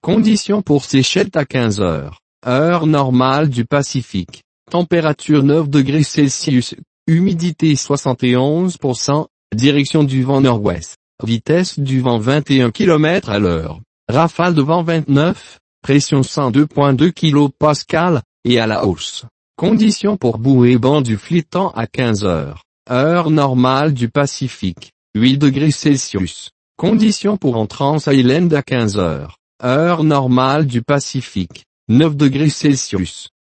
Conditions pour Seychelles à 15 heures. Heure normale du Pacifique. Température 9 degrés Celsius. Humidité 71%. Direction du vent nord-ouest. Vitesse du vent 21 km à l'heure. Rafale de vent 29. Pression 102.2 kPa. Et à la hausse. Conditions pour bouée banc du Flitan à 15 heures. Heure normale du Pacifique. 8 degrés Celsius. Conditions pour Entrance Island à 15 heures. Heure normale du Pacifique. 9 degrés Celsius.